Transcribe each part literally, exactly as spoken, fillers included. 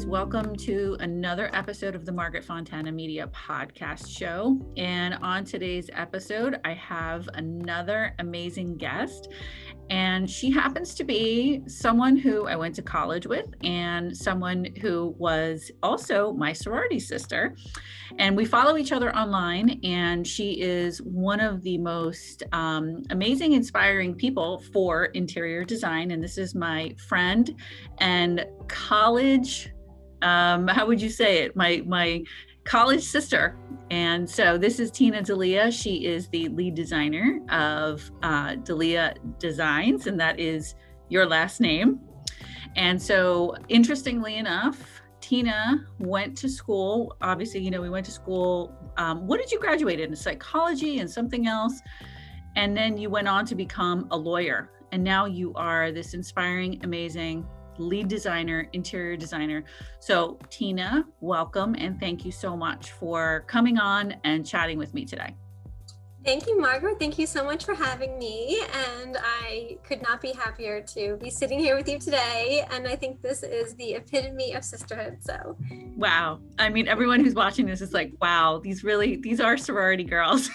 Welcome to another episode of the Margaret Fontana Media Podcast Show. And on today's episode, I have another amazing guest. And she happens to be someone who I went to college with and someone who was also my sorority sister. And we follow each other online. And she is one of the most um, amazing, inspiring people for interior design. And this is my friend and college, um, how would you say it? My, my college sister. And so this is Tina D'Elia. She is the lead designer of uh, D'Elia Designs, and that is your last name. And so interestingly enough, Tina went to school. Obviously, you know, we went to school. Um, what did you graduate in? Psychology and something else. And then you went on to become a lawyer. And now you are this inspiring, amazing lead designer, interior designer. So Tina, welcome. And thank you so much for coming on and chatting with me today. Thank you, Margaret. Thank you so much for having me. And I could not be happier to be sitting here with you today. And I think this is the epitome of sisterhood. So, wow. I mean, everyone who's watching this is like, wow, these really, these are sorority girls.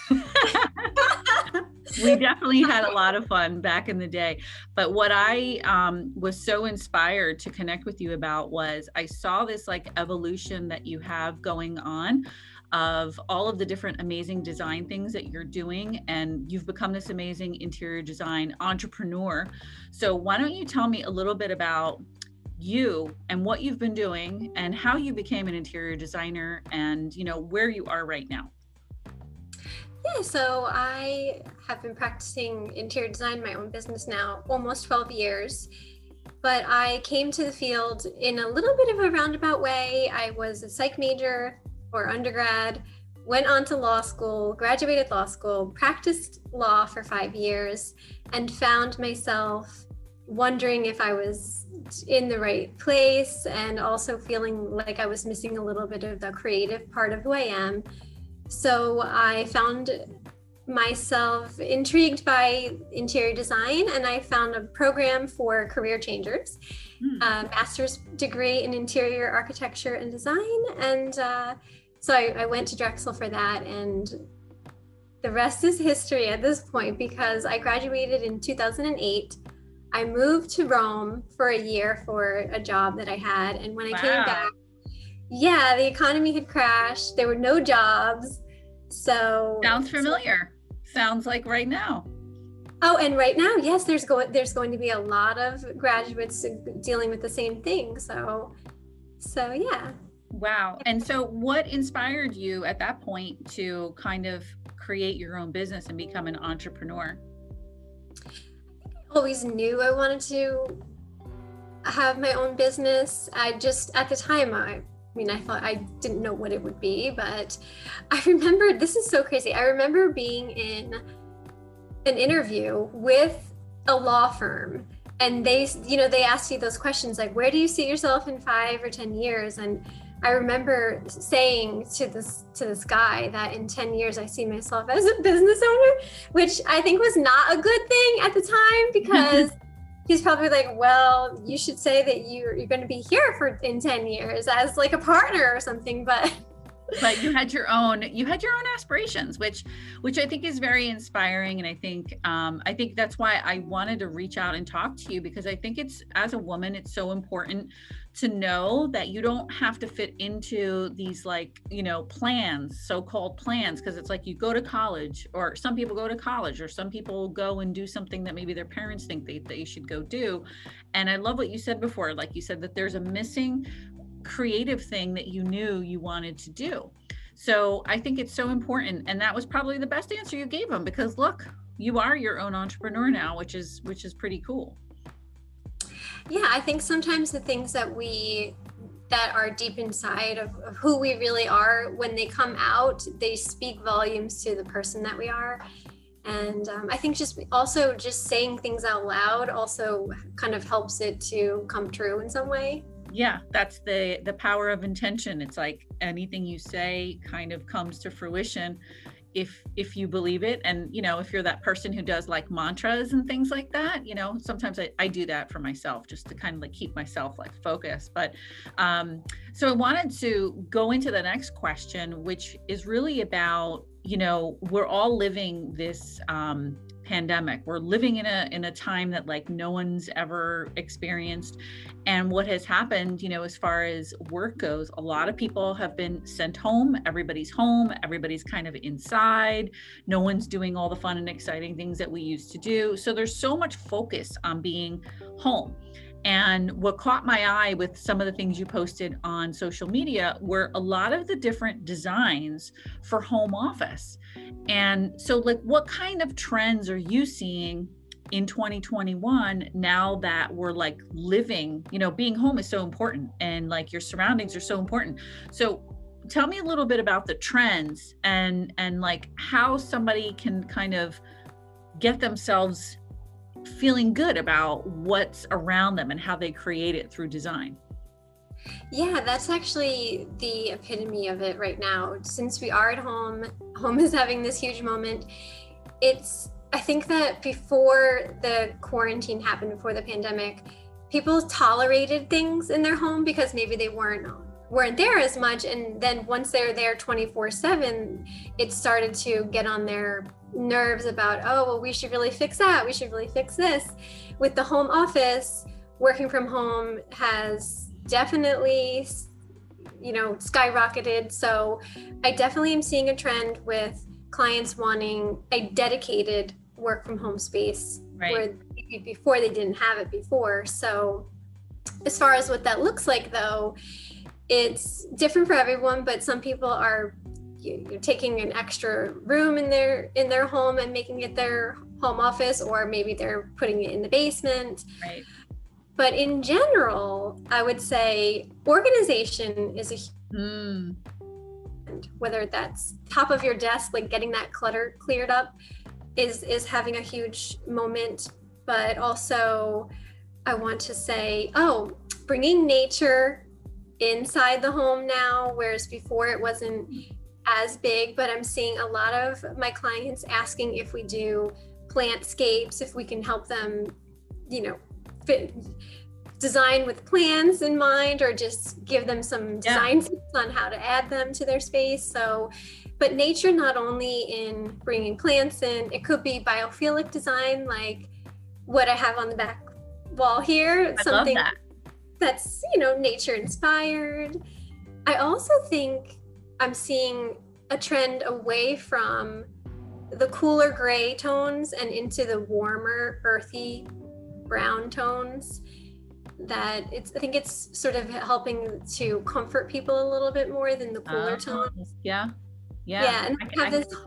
We definitely had a lot of fun back in the day. But what I um, was so inspired to connect with you about was I saw this like evolution that you have going on of all of the different amazing design things that you're doing. And you've become this amazing interior design entrepreneur. So why don't you tell me a little bit about you and what you've been doing and how you became an interior designer and, you know, where you are right now? Yeah, so I have been practicing interior design in my own business now almost twelve years, but I came to the field in a little bit of a roundabout way. I was a psych major or undergrad, went on to law school, graduated law school, practiced law for five years, and found myself wondering if I was in the right place and also feeling like I was missing a little bit of the creative part of who I am. So I found myself intrigued by interior design, and I found a program for career changers, mm. a master's degree in interior architecture and design. And uh, so I, I went to Drexel for that, and the rest is history at this point because I graduated in two thousand eight. I moved to Rome for a year for a job that I had. And when I wow. came back, yeah, the economy had crashed. There were no jobs. So sounds familiar. So, sounds like right now. Oh, and right now, yes, there's going there's going to be a lot of graduates dealing with the same thing. So, so yeah. Wow. And so what inspired you at that point to kind of create your own business and become an entrepreneur? I always knew I wanted to have my own business. I just, at the time, I I mean, I thought I didn't know what it would be, but I remember, this is so crazy. I remember being in an interview with a law firm, and they, you know, they asked you those questions like, where do you see yourself in five or ten years? And I remember saying to this, to this guy that in ten years, I see myself as a business owner, which I think was not a good thing at the time because he's probably like, well, you should say that you're, you're going to be here for in ten years as like a partner or something. But but you had your own, you had your own aspirations, which, which I think is very inspiring. And I think, um, I think that's why I wanted to reach out and talk to you, because I think it's, as a woman, it's so important to know that you don't have to fit into these like, you know, plans, so-called plans, because it's like you go to college, or some people go to college, or some people go and do something that maybe their parents think they, they should go do. And I love what you said before, like you said, that there's a missing creative thing that you knew you wanted to do. So I think it's so important. And that was probably the best answer you gave them, because look, you are your own entrepreneur now, which is, which is pretty cool. Yeah, I think sometimes the things that we, that are deep inside of, of who we really are, when they come out, they speak volumes to the person that we are. And um, I think just also just saying things out loud also kind of helps it to come true in some way. Yeah, that's the the power of intention. It's like anything you say kind of comes to fruition if if you believe it. And, you know, if you're that person who does like mantras and things like that, you know, sometimes I, I do that for myself just to kind of like keep myself like focused. But um, so I wanted to go into the next question, which is really about, you know, we're all living this um, pandemic. We're living in a in a time that like no one's ever experienced. And what has happened, you know, as far as work goes, a lot of people have been sent home. Everybody's home. Everybody's kind of inside. No one's doing all the fun and exciting things that we used to do. So there's so much focus on being home. And what caught my eye with some of the things you posted on social media were a lot of the different designs for home office. And so like, what kind of trends are you seeing in twenty twenty-one now that we're like living, you know, being home is so important and like your surroundings are so important. So tell me a little bit about the trends and, and like how somebody can kind of get themselves feeling good about what's around them and how they create it through design. Yeah, that's actually the epitome of it right now. Since we are at home, home is having this huge moment. It's, I think that before the quarantine happened, before the pandemic, people tolerated things in their home because maybe they weren't weren't there as much. And then once they're there twenty-four seven, it started to get on their nerves about, oh, well, we should really fix that. We should really fix this. With the home office, working from home has definitely, you know, skyrocketed. So I definitely am seeing a trend with clients wanting a dedicated work from home space, right, where before they didn't have it before. So as far as what that looks like though, it's different for everyone, but some people are you're taking an extra room in their in their home and making it their home office, or maybe they're putting it in the basement. Right. But in general, I would say organization is a mm. whether that's top of your desk, like getting that clutter cleared up is is having a huge moment. But also I want to say, oh, bringing nature inside the home now, whereas before it wasn't as big. But I'm seeing a lot of my clients asking if we do plantscapes, if we can help them, you know, fit, design with plants in mind, or just give them some design yeah. tips on how to add them to their space. So, but nature not only in bringing plants in, it could be biophilic design, like what I have on the back wall here. I something love that. That's, you know, nature inspired. I also think I'm seeing a trend away from the cooler gray tones and into the warmer, earthy brown tones. That it's, I think it's sort of helping to comfort people a little bit more than the cooler uh, tones. Yeah. Yeah. Yeah. And I, have I, this,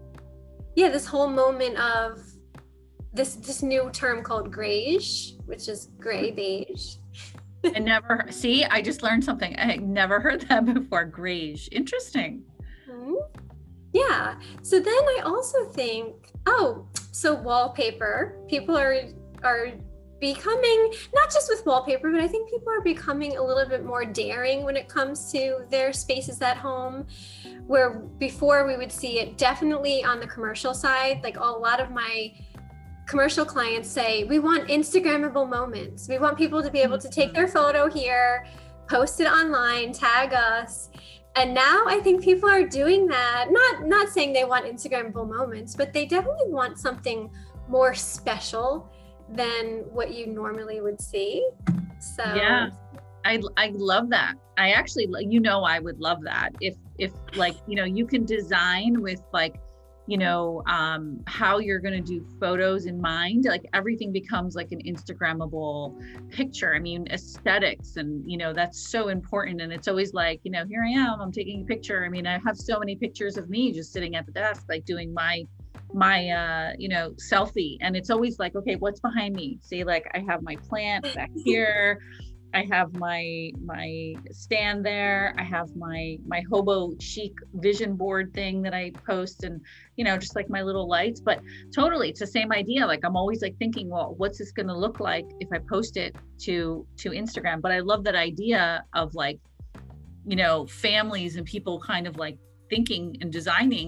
yeah, this whole moment of this, this new term called grayish, which is gray beige. I never, see, I just learned something. I never heard that before. Grayish. Interesting. Mm-hmm. Yeah. So then I also think, oh, so wallpaper, people are, are becoming, not just with wallpaper, but I think people are becoming a little bit more daring when it comes to their spaces at home, where before we would see it definitely on the commercial side. Like a lot of my commercial clients say, we want Instagrammable moments. We want people to be able to take their photo here, post it online, tag us. And now I think people are doing that. Not, not saying they want Instagrammable moments, but they definitely want something more special than what you normally would see. So yeah, I, I love that. I actually, you know, I would love that if, if like, you know, you can design with like, you know, um, how you're going to do photos in mind, like everything becomes like an Instagrammable picture. I mean, aesthetics and, you know, that's so important. And it's always like, you know, here I am, I'm taking a picture. I mean, I have so many pictures of me just sitting at the desk, like doing my, my, uh, you know, selfie. And it's always like, okay, what's behind me? See, like I have my plant back here. I have my my stand there. I have my my hobo chic vision board thing that I post, and you know, just like my little lights. But totally, it's the same idea. Like I'm always like thinking, well, what's this going to look like if I post it to to Instagram? But I love that idea of like, you know, families and people kind of like thinking and designing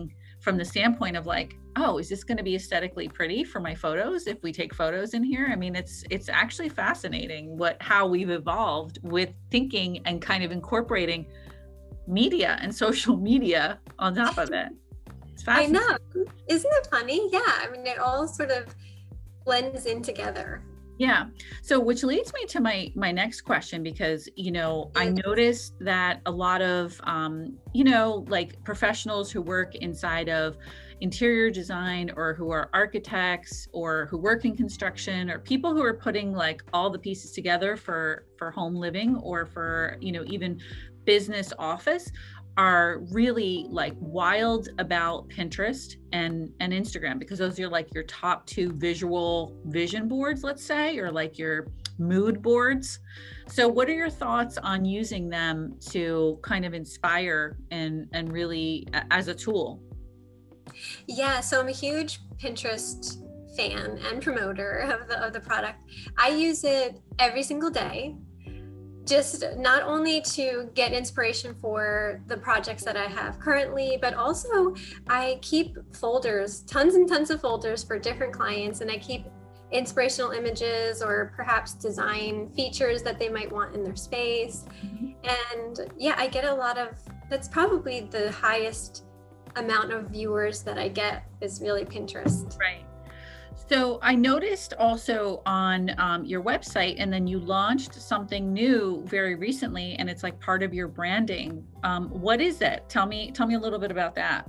from the standpoint of like, oh, is this going to be aesthetically pretty for my photos if we take photos in here? I mean, it's it's actually fascinating what how we've evolved with thinking and kind of incorporating media and social media on top of it. It's fascinating. I know. Isn't it funny? Yeah. I mean, it all sort of blends in together. Yeah. So which leads me to my my next question, because, you know, I noticed that a lot of, um, you know, like professionals who work inside of interior design or who are architects or who work in construction or people who are putting like all the pieces together for for home living or for, you know, even business office are really like wild about Pinterest and, and Instagram, because those are like your top two visual vision boards, let's say, or like your mood boards. So what are your thoughts on using them to kind of inspire and, and really as a tool? Yeah, so I'm a huge Pinterest fan and promoter of the, of the product. I use it every single day, just not only to get inspiration for the projects that I have currently, but also I keep folders, tons and tons of folders for different clients, and I keep inspirational images or perhaps design features that they might want in their space. And yeah, I get a lot of, that's probably the highest amount of viewers that I get is really Pinterest. Right. So I noticed also on um, your website, and then you launched something new very recently, and it's like part of your branding. Um, what is it? Tell me, tell me a little bit about that.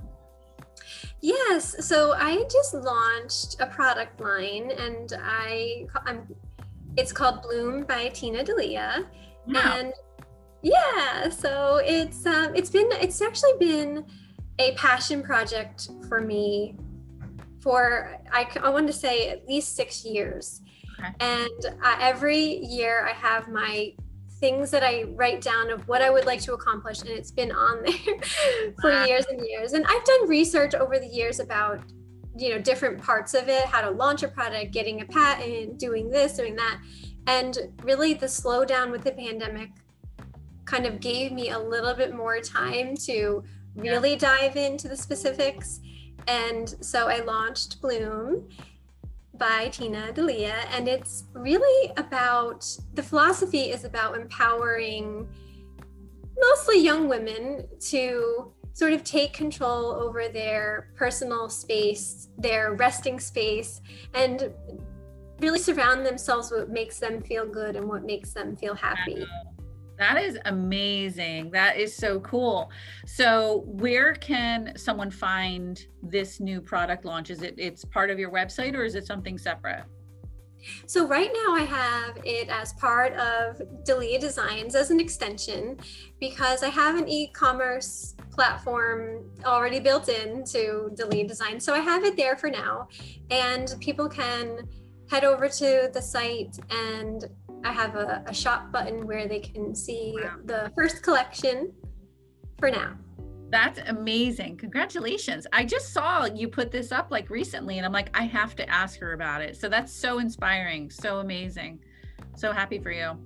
Yes. So I just launched a product line, and I, I'm, it's called Bloom by Tina D'Elia. Wow. And yeah, so it's um, it's been it's actually been a passion project for me for, I, I want to say at least six years. Okay. And uh, every year I have my things that I write down of what I would like to accomplish. And it's been on there for wow. years and years. And I've done research over the years about, you know, different parts of it, how to launch a product, getting a patent, doing this, doing that. And really the slowdown with the pandemic kind of gave me a little bit more time to really yeah. dive into the specifics. And so I launched Bloom by Tina D'Elia, and it's really about, the philosophy is about empowering mostly young women to sort of take control over their personal space, their resting space, and really surround themselves with what makes them feel good and what makes them feel happy. That is amazing. That is so cool. So where can someone find this new product launch? Is it, it's part of your website, or is it something separate? So right now I have it as part of D'Elia Designs as an extension, because I have an e-commerce platform already built into D'Elia Designs. So I have it there for now, and people can head over to the site, and I have a, a shop button where they can see wow. the first collection for now. That's amazing. Congratulations. I just saw you put this up like recently, and I'm like, I have to ask her about it. So that's so inspiring, so amazing. So happy for you.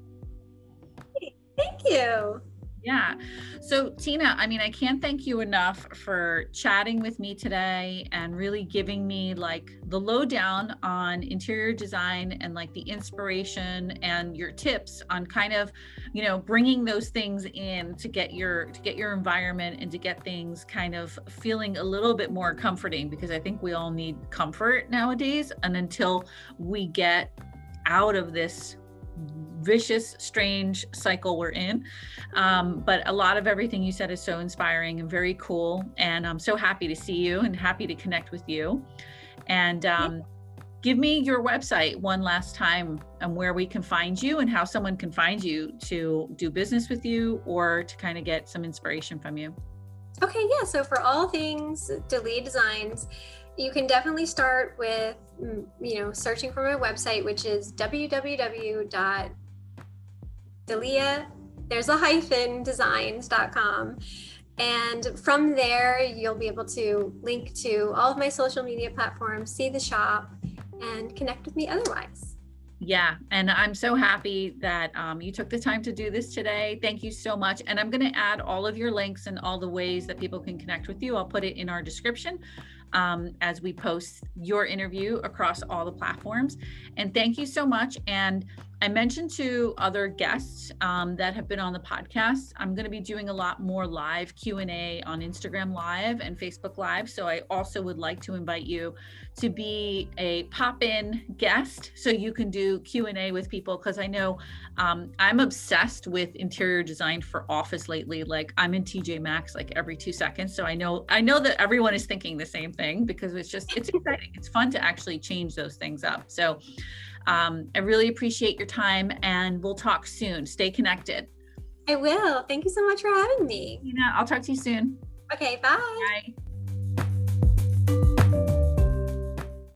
Thank you. Yeah. So Tina, I mean, I can't thank you enough for chatting with me today and really giving me like the lowdown on interior design and like the inspiration and your tips on kind of, you know, bringing those things in to get your, to get your environment and to get things kind of feeling a little bit more comforting, because I think we all need comfort nowadays. And until we get out of this vicious, strange cycle we're in. Um, but a lot of everything you said is so inspiring and very cool. And I'm so happy to see you and happy to connect with you. And um, give me your website one last time and where we can find you and how someone can find you to do business with you or to kind of get some inspiration from you. Okay, yeah. So for all things D'Elia Designs, you can definitely start with, you know, searching for my website, which is w w w dot D'Elia, there's a hyphen, designs dot com. And from there, you'll be able to link to all of my social media platforms, see the shop, and connect with me otherwise. Yeah, and I'm so happy that um, you took the time to do this today. Thank you so much. And I'm going to add all of your links and all the ways that people can connect with you. I'll put it in our description um, as we post your interview across all the platforms. And thank you so much. And I mentioned to other guests um, that have been on the podcast, I'm going to be doing a lot more live Q and A on Instagram Live and Facebook Live. So I also would like to invite you to be a pop-in guest so you can do Q and A with people, because I know um, I'm obsessed with interior design for office lately. Like I'm in T J Maxx like every two seconds. So I know I know that everyone is thinking the same thing, because it's just, it's exciting. It's fun to actually change those things up. So um, I really appreciate your time, and we'll talk soon. Stay connected. I will. Thank you so much for having me. Tina, I'll talk to you soon. Okay, bye. Bye.